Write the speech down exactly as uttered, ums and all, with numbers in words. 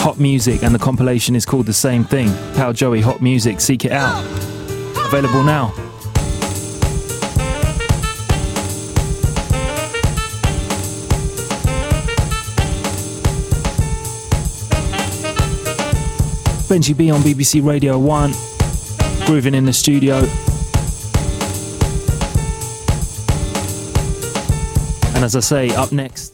Hot Music, and the compilation is called the same thing. Pal Joey Hot Music, seek it out. Available now. Benji B on B B C Radio one, grooving in the studio. And as I say, up next,